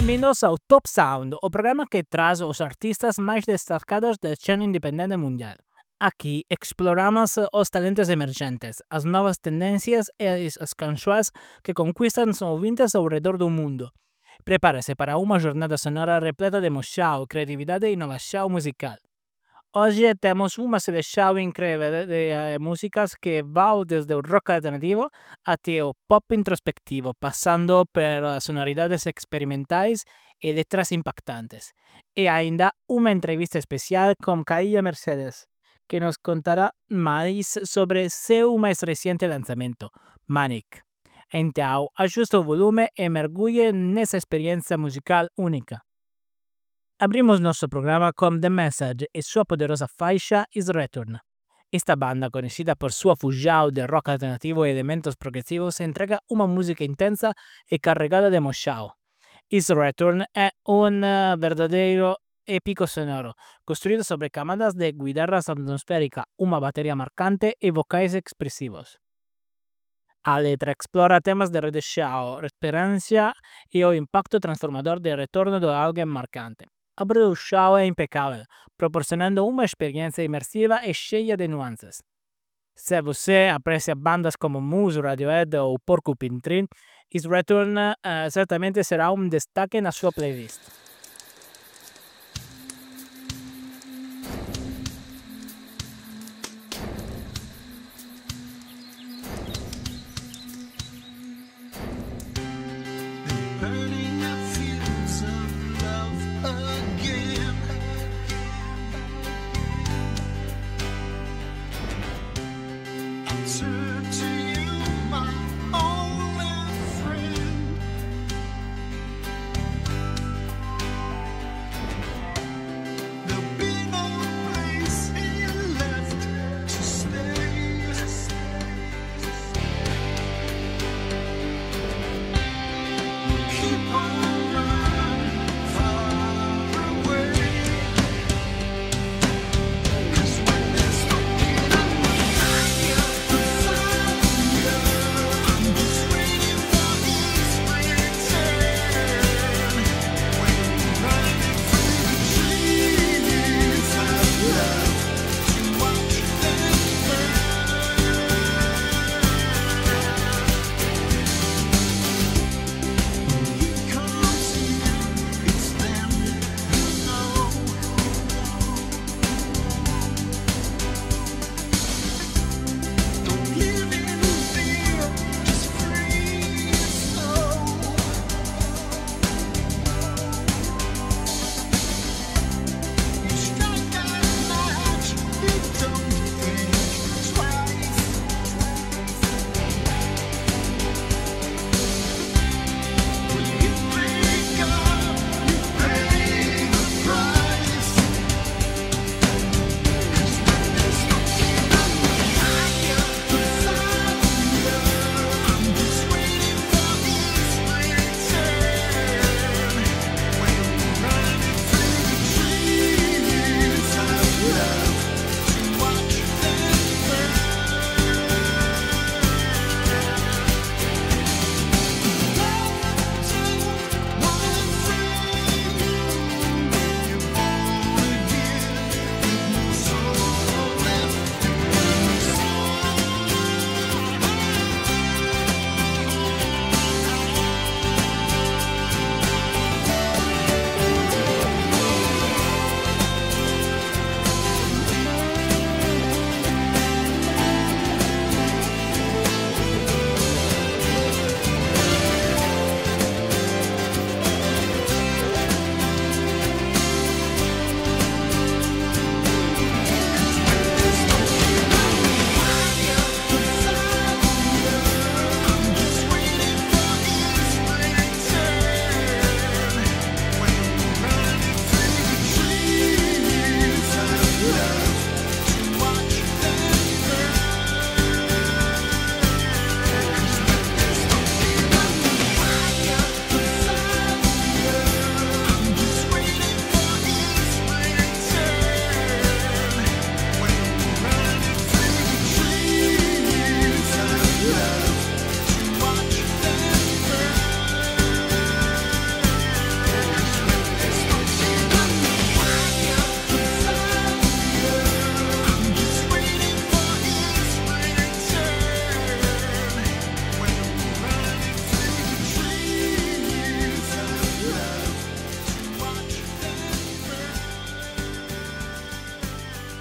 Bem-vindos ao Top Sound, o programa que traz os artistas mais destacados da cena independente mundial. Aqui exploramos os talentos emergentes, as novas tendências e as canções que conquistam os ouvintes ao redor do mundo. Prepare-se para uma jornada sonora repleta de emoção, criatividade e inovação musical. Hoje temos uma seleção incrível de músicas que vai desde o rock alternativo até o pop introspectivo, passando por sonoridades experimentais e letras impactantes. E ainda uma entrevista especial com Caia Mercedes, que nos contará mais sobre seu mais recente lançamento, Manic. Então, ajuste o volume e mergulhe nessa experiência musical única. Abrimos nosso programa com The Message e sua poderosa faixa Is Return. Esta banda, conhecida por sua fusão de rock alternativo e elementos progressivos, entrega uma música intensa e carregada de emoção. Is Return é verdadeiro épico sonoro, construído sobre camadas de guitarras atmosféricas, uma bateria marcante e vocais expressivos. A letra explora temas de redenção, esperança e o impacto transformador de retorno de alguém marcante. A produção é impecável, proporcionando uma experiência imersiva e cheia de nuances. Se você aprecia bandas como Muse, Radiohead ou Porcupine Tree, Is Return certamente será um destaque na sua playlist.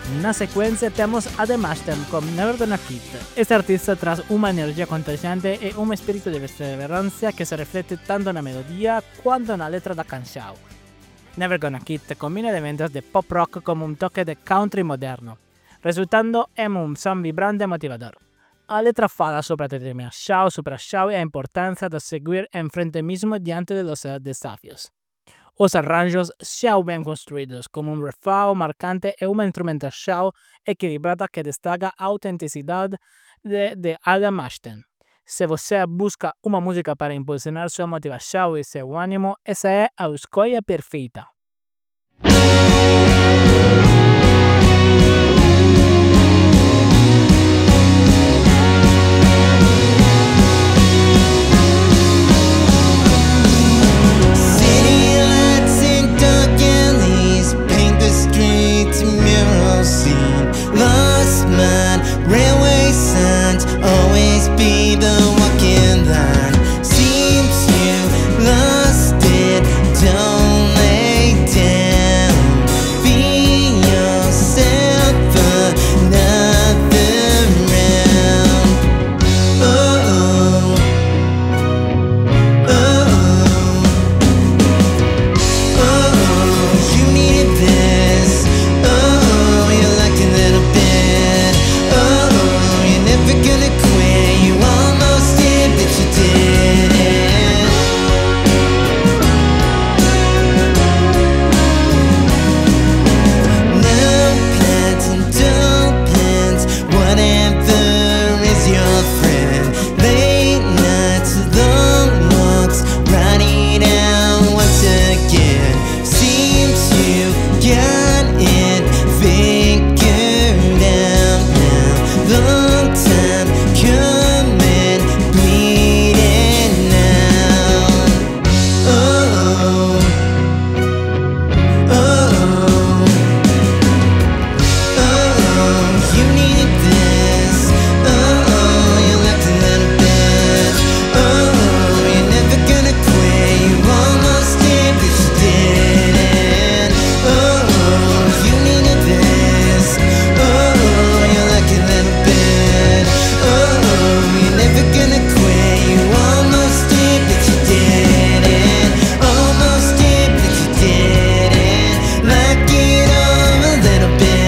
Na secuencia tenemos a The Mashtem con Never Gonna Quit. Este artista trae una energía contagiante e un espíritu de perseverancia que se refleja tanto en la melodía cuanto en la letra da canción. Never Gonna Quit combina elementos de pop rock con un toque de country moderno, resultando en un son vibrante e motivador. La letra fala sobre determinación, superación y la importancia de seguir en frente mismo diante de los desafíos. Los arranjos son bien construidos, con un refrán marcante y una instrumentación equilibrada que destaca la autenticidad de Adam Ashton. Si você busca una música para impulsionar su motivación y su ánimo, esa es la escolha perfeita. City lights and dark alleys paint the streets a mural scene. Lost mind, railway signs always be the walking line. Seems you lost it, don't lay down. Be yourself, another round. Oh, oh. Oh, you needed this. Oh, you're like a little bit. Oh, you're never gonna quit. You almost did, but you didn't. No plans and dull plans. Whatever is your friend. Late nights, long walks, riding out once again. Seems you got it figured out now. Long time coming, bleeding now. Oh, oh, oh, you needed this. Oh, you left a little bit. Oh, you're never gonna quit. You almost did, but you didn't. Oh, you needed this. Oh, you're like a little bit. Oh, you're never gonna quit. You almost did, but you didn't. Almost did, but you didn't. Like it all a little bit.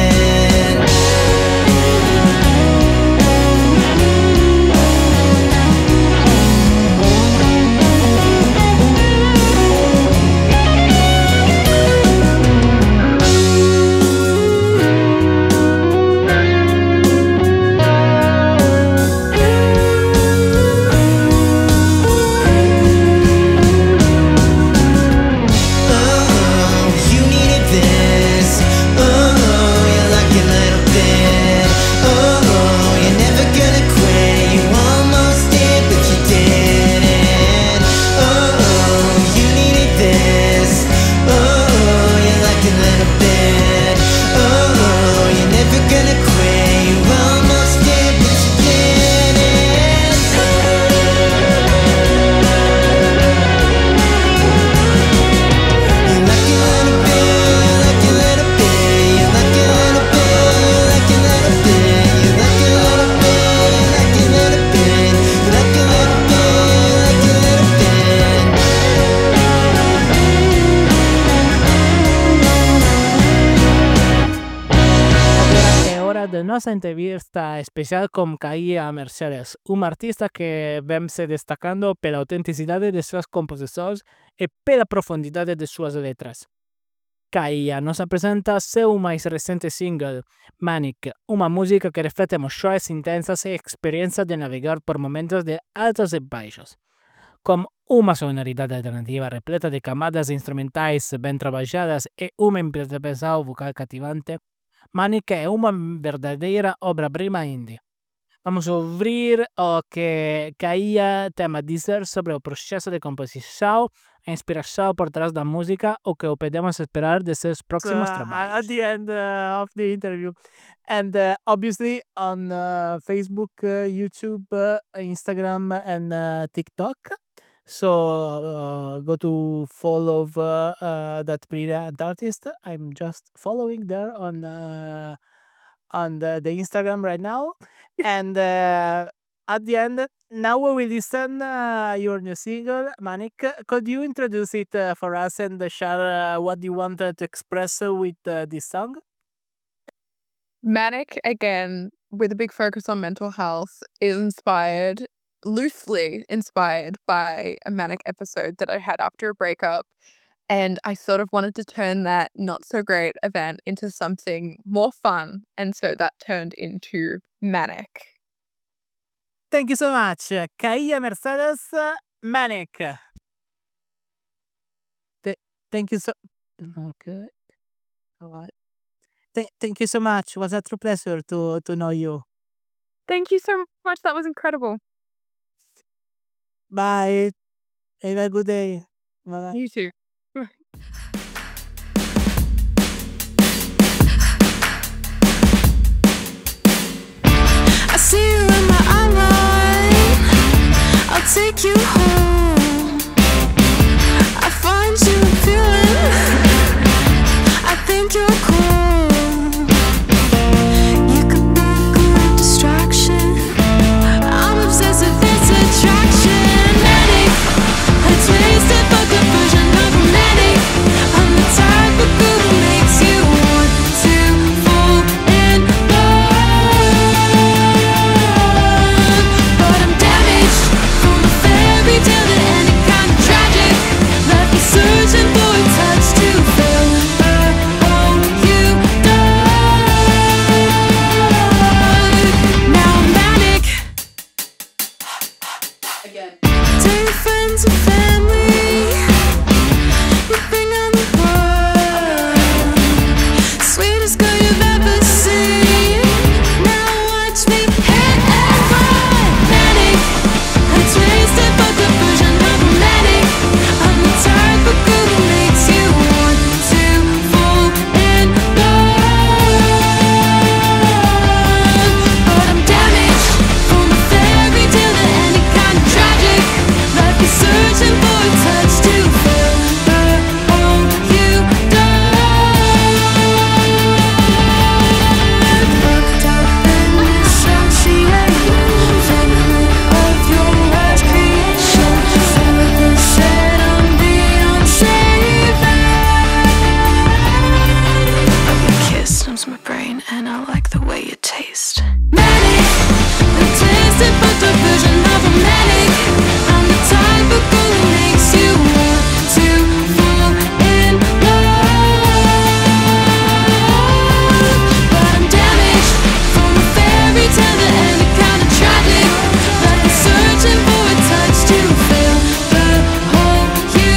Oh, you needed this. Oh, you're like a little bit. Oh, you're never gonna quit. You almost did, but you didn't. Oh, you needed this. Oh, you're like a little bit. Oh, you're never gonna quit. You almost did, but you didn't. You like a little bit, you like a little bit, you like a little bit, you like a little bit, you like a little bit, you like a little bit, you like a little bit, you like a little bit. Ahora es hora de nuestra entrevista especial con Kaia Mercedes, un artista que vemos destacando por la autenticidad de sus composiciones y por la profundidad de sus letras. Kaia nos presenta su más reciente single, Manic, una música que refleja emociones intensas y experiencias de navegar por momentos de altos y bajos. Con una sonoridad alternativa repleta de camadas instrumentales bien trabajadas y un interpretación vocal cativante, Manic es una verdadera obra prima indie. Vamos a ouvir o que Kaia tema dizer sobre o processo de composição, a inspiração por trás da música, o que podemos esperar de seus próximos trabalhos. At the end of the interview. And obviously on Facebook, YouTube, Instagram, and TikTok. So go to follow that brilliant artist. I'm just following there on on the Instagram right now. And at the end, now we will listen your new single, Manic. Could you introduce it for us and share what you wanted to express with this song? Manic, again, with a big focus on mental health, is loosely inspired by a manic episode that I had after a breakup. And I sort of wanted to turn that not so great event into something more fun. And so that turned into Manic. Thank you so much. Kaia Mercedes, Manic. Thank you so. Okay. Alright. Thank you so much. It was a true pleasure to know you. Thank you so much. That was incredible. Bye. Have a good day. Bye. You too. I see you in my eye. I'll take you home. I find you appealing. I think you're cool. You could be a good distraction. I'm obsessed with this attraction. Manic, a twisted fucked up version of romantic. I'm the type of girl who makes you want to fall in love. But I'm damaged from a fairy tale to any kind of tragic. Left me searching for a touch to fill the hole you dug. Now I'm manic. Tell your friends and family you think I'm the one. Sweetest girl you've ever seen. Now watch me hit and run. Manic, a twisted fucked up version of romantic. I'm the type of girl who makes you want to fall in love. But I'm damaged from a fairy tale to any kind of tragic. Left me searching for a touch to fill the hole you dug. Fucked up and dissociated, figment of your worst creation. Further said I'm Beyonce. Your kiss numbs my brain, and I like the way you taste. Manic, the twisted fucked up version of romantic. I'm the type of girl who makes you want to fall in love. But I'm damaged from a fairy tale to any kind of tragic. Left me searching for a touch to fill the hole you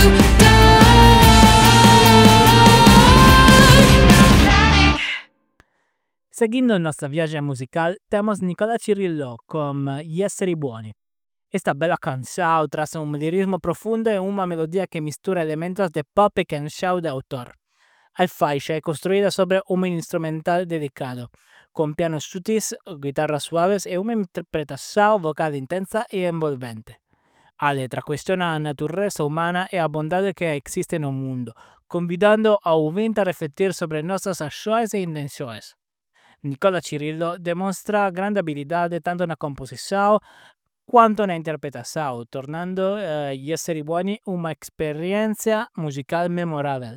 dug. Seguindo il nostro viaje musical, temos Nicola Cirillo con Gli esseri buoni. Esta bella canção traz un lirismo profundo e una melodia que mistura elementos de pop e canção de autor. Al faixa é construída sobre un instrumental dedicado, con pianos sutis, guitarras suaves e una interpretação vocal intensa e envolvente. A letra questiona a natureza humana e a bondade que existe no mundo, convidando ao ouvinte a refletir sobre nossas ações e intenções. Nicola Cirillo demonstra grande habilidade tanto na composição quanto na interpretação, tornando Gli esseri buoni uma experiência musical memorável.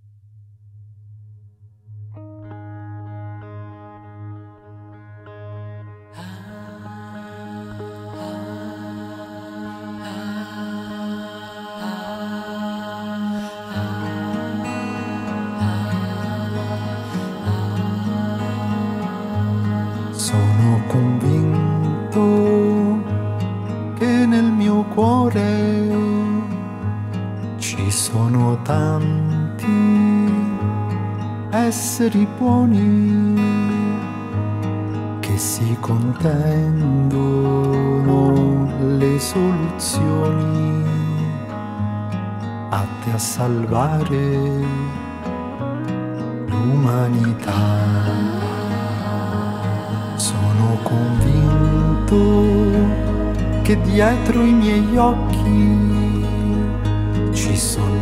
Sono convinto che nel mio cuore ci sono tanti esseri buoni che si contendono le soluzioni atte a salvare l'umanità. Sono convinto che dietro i miei occhi ci sono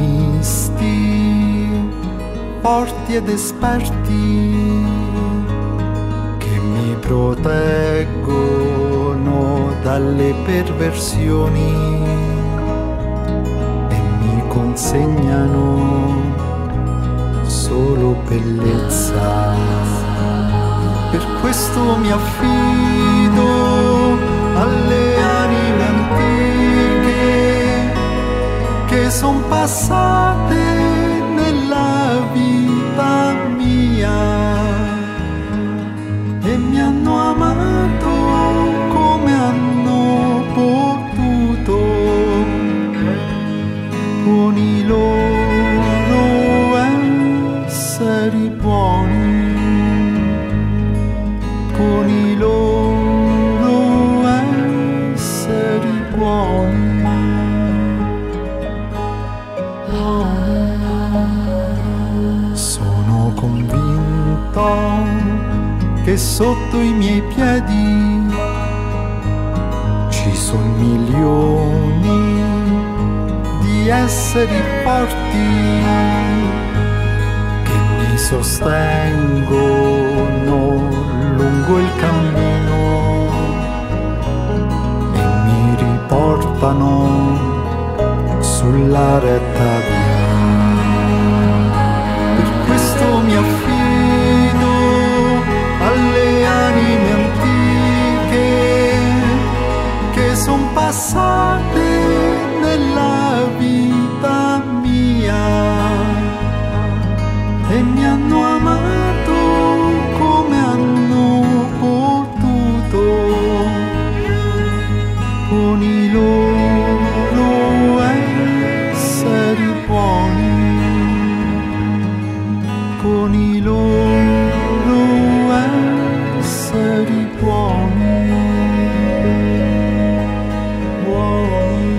macchinisti forti ed esperti proteggono dalle perversioni e mi consegnano solo bellezza. Per questo mi affido alle anime antiche che son passate nella vita mia e mi hanno amato come hanno potuto con i loro esseri buoni, con i loro esseri buoni. Sono convinto che sotto i miei piedi ci sono milioni di esseri forti che mi sostengono lungo il cammino e mi riportano sulla retta via. Per questo mi affido alle anime antiche che son passate nella vita mia e mi hanno amato come hanno potuto con i loro esseri buoni, con i loro esseri buoni, buoni.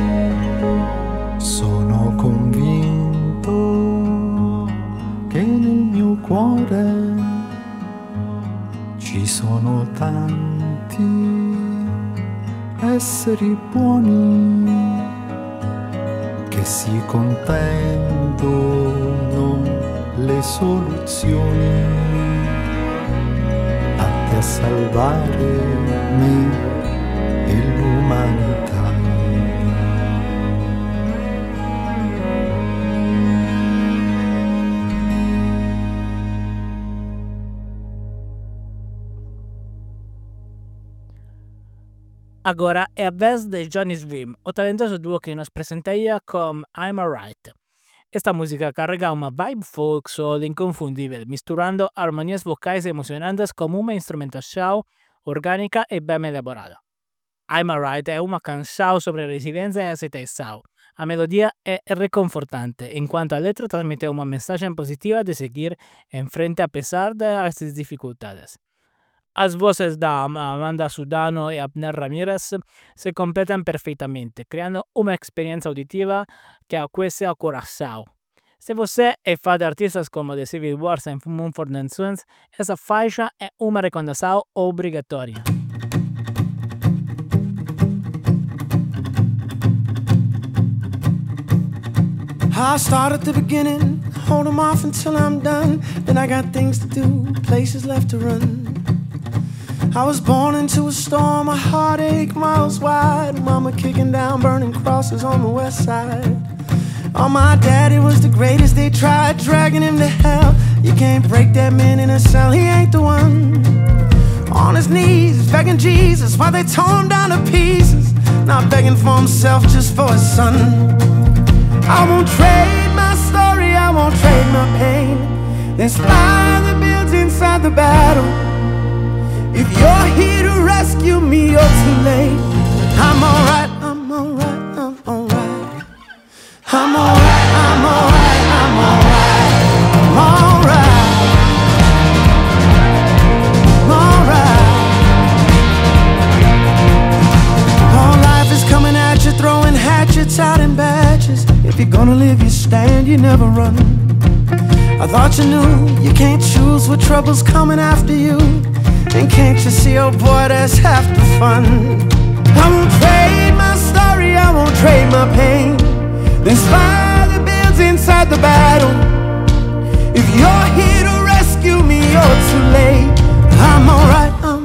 Sono convinto che nel mio cuore ci sono tanti esseri buoni che si contendono le soluzioni atte a salvare me e l'umanità. Agora é a vez de Johnny Swim, o talentoso duo que nos presenteia com I'm Alright. Esta música carrega uma vibe folk soul inconfundível, misturando armonias vocais emocionantes com uma instrumentação orgânica e bem elaborada. I'm Alright é uma canção sobre resiliência e aceitação. A melodia é reconfortante, enquanto a letra transmite uma mensagem positiva de seguir em frente apesar das dificuldades. As vozes da Amanda Sudano e Abner Ramírez se completam perfeitamente, criando uma experiência auditiva que aquece o coração. Se você é fã de artistas como The Civil Wars e Mumford & Sons, essa faixa é uma recomendação obrigatória. I'll start at the beginning, hold 'em off until I'm done. Then I got things to do, places left to run. I was born into a storm, a heartache miles wide. Mama kicking down burning crosses on the west side. Oh, my daddy was the greatest, they tried dragging him to hell. You can't break that man in a cell, he ain't the one. On his knees, begging Jesus while they tore him down to pieces. Not begging for himself, just for his son. I won't trade my story, I won't trade my pain. Inspire the builds inside the battle. If you're here to rescue me, you're too late. I'm alright, I'm alright, I'm alright. I'm alright, I'm alright, I'm alright. I'm alright. I'm alright. All life is coming at you, throwing hatchets out in batches. If you're gonna live, you stand, you never run. I thought you knew, you can't choose what trouble's coming after you. And can't you see, oh boy, that's half the fun. I won't trade my story, I won't trade my pain. Inspire the builds inside the battle. If you're here to rescue me, you're too late. I'm alright, I'm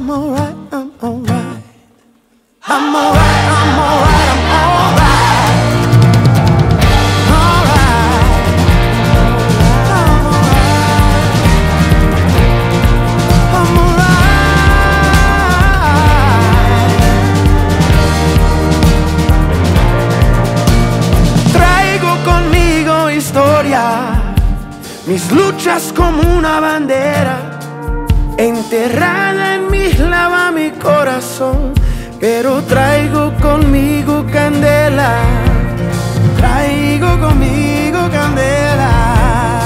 una bandera enterrada en mi isla va mi corazón, pero traigo conmigo candela, traigo conmigo candela.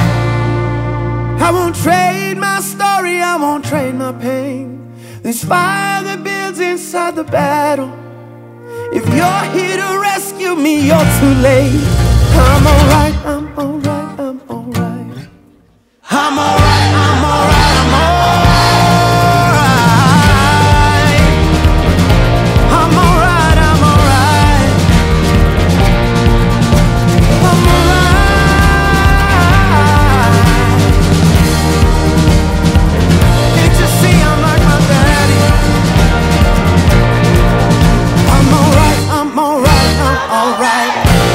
I won't trade my story, I won't trade my pain. This fire that builds inside the battle. If you're here to rescue me, you're too late. I'm alright, I'm alright, I'm alright. I'm alright, I'm alright, I'm alright. I'm alright, I'm alright. I'm alright. Can't you see I'm like my daddy? I'm alright, I'm alright, I'm alright.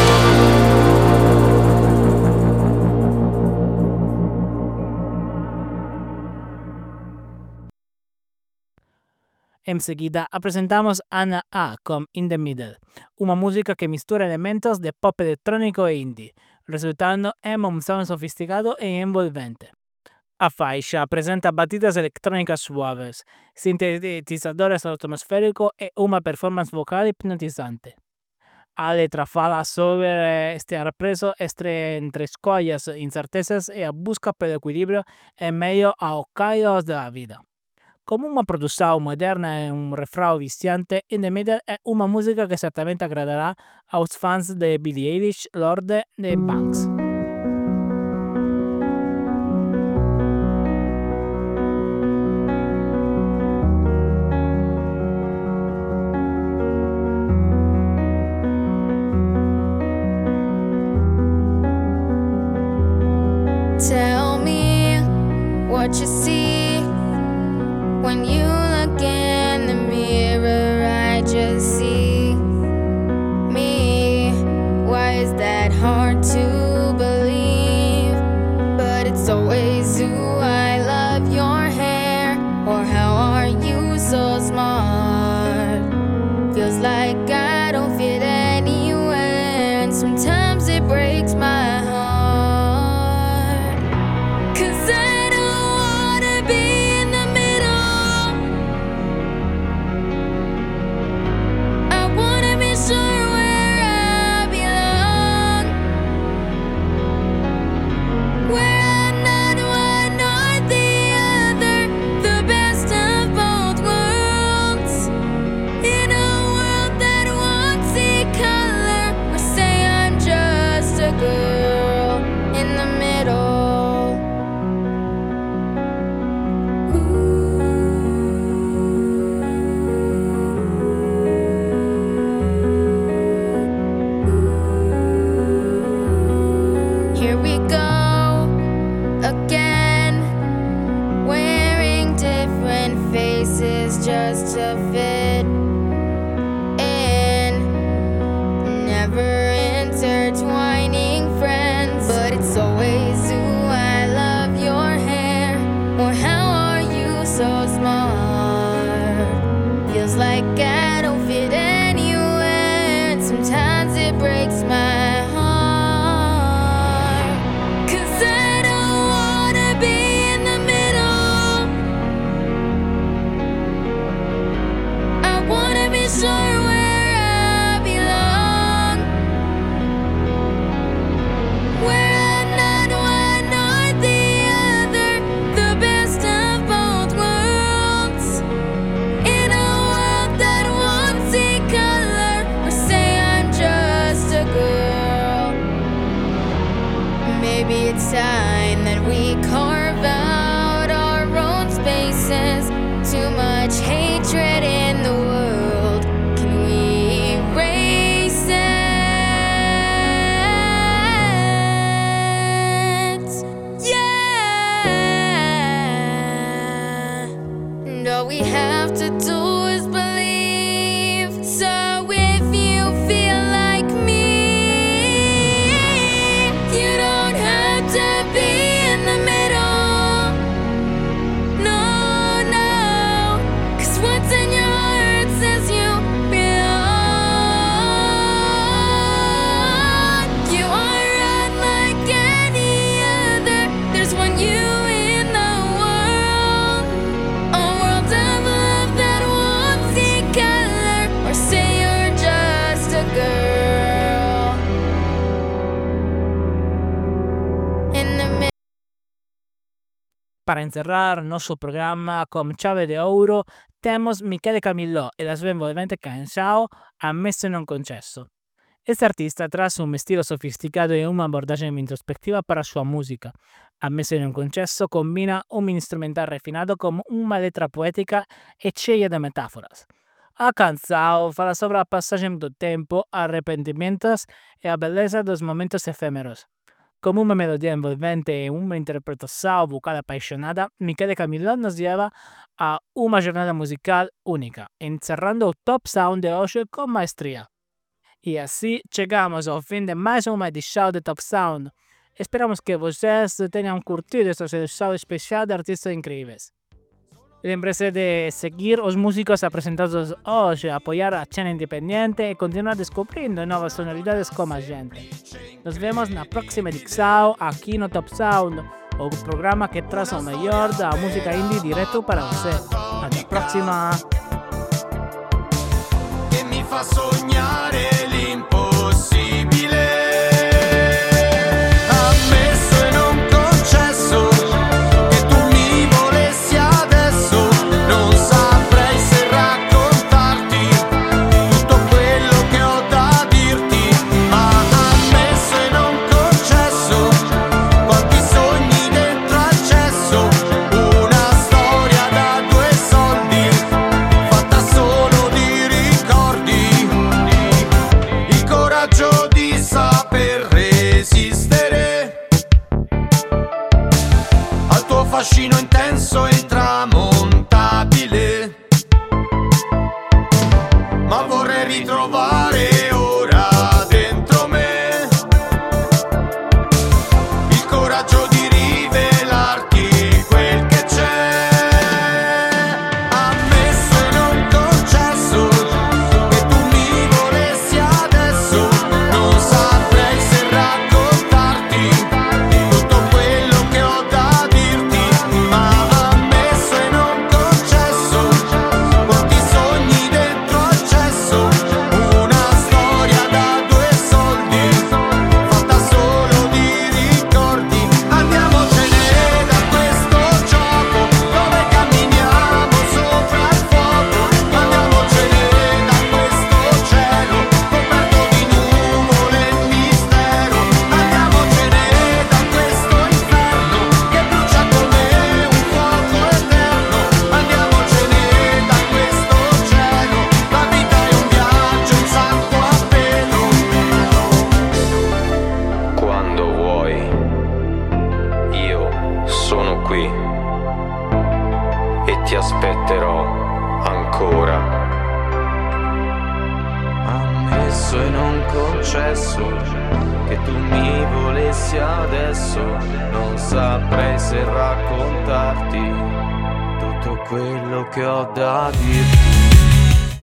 Enseguida presentamos Anna A con In the Middle, una musica che mistura elementos de pop elettronico e indie, risultando in un sound sofisticato e envolvente. A faixa presenta batidas electrónicas suaves, sintetizadores atmosféricos e una performance vocale hipnotizante. A letra fala sobre estar preso entre escolhas incertezas e a busca pelo equilibrio en medio ao caos da vida. Como una produção moderna e un refrão viciante, In the Middle è una musica che certamente agradarà aos fans de Billie Eilish, Lorde e Banks. Tell me what you see when you look in the mirror. I just see me. Why is that hard to believe? But it's always who I love your hair, or how are you so smart? Feels like I don't fit anywhere, and sometimes it breaks my heart. Here we go again, wearing different faces just to fit in, never intertwining friends, but it's always who I love your hair, or how are you so smart? Feels like I don't fit anywhere, and sometimes it breaks my heart. Sure where I belong, where I'm not one or the other, the best of both worlds, in a world that won't see color, or say I'm just a girl. Maybe it's time that we carve out our own spaces. Too much hatred in the world. All we have to do is believe. So if you feel like me, you don't have to be in the middle. No, no, 'cause what's in your heart says you belong. You are unlike any other. There's one you in Para encerrar nuestro programa con chave de oro, tenemos Michele Camillo e la sua envolvente canción Ammesso e non concesso. Este artista trae un estilo sofisticado y una abordaje introspectiva para su música. Ammesso e non concesso combina un instrumental refinado con una letra poética e llena de metáforas. A canção fala sobre a passagem do tempo, arrependimentos e a beleza dos momentos efêmeros. Con una melodia envolvente e una interpretación vocal apasionada, Michele Camillo nos lleva a una jornada musical única, encerrando el top sound de hoy con maestría. Y así llegamos al fin de más una edición de Top Sound. Esperamos que ustedes tengan curtido esta edición especial de artistas increíbles. Lembrese de seguir los músicos presentados hoy, apoyar a Cena Independiente y continuar descubriendo nuevas sonoridades como gente. Nos vemos en la próxima edición aquí en Top Sound, un programa que trae lo mejor de la música indie directo para usted. Hasta la próxima. Che mi fa sognare l'impossibile. Ammesso e non concesso che tu mi volessi adesso. Non saprei se raccontarti tutto quello che ho da dirti. Ma ammesso e non concesso quanti sogni dentro al cesso. Una storia da 2 soldi fatta solo di ricordi. Il coraggio di saper resistere al tuo fascino intenso e intramontabile. Ma vorrei ritrovare ora dentro me il coraggio di rivelarti quel che c'è. Ammesso e non concesso che tu mi volessi adesso. Non saprei se raccontarti tutto quello che ho da dirti. Ma ammesso e non concesso quanti sogni dentro al cesso. Una storia da 2 soldi fatta solo di ricordi. Andiamocene da questo gioco dove camminiamo sopra il fuoco. Andiamocene da questo cielo coperto di nuvole e mistero. Andiamocene da questo inferno che brucia come un fuoco eterno. Andiamocene da questo cielo, la vita è un viaggio in sacco a pelo. Quando vuoi, io sono qui e ti aspetterò ancora. Ammesso e non concesso che tu mi volessi adesso. Non saprei se raccontarti tutto quello che ho da dirti.